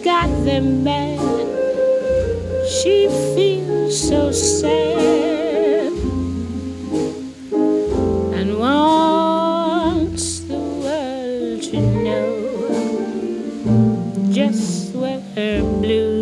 got them bad. She feels so sad and wants the world to know just where her blues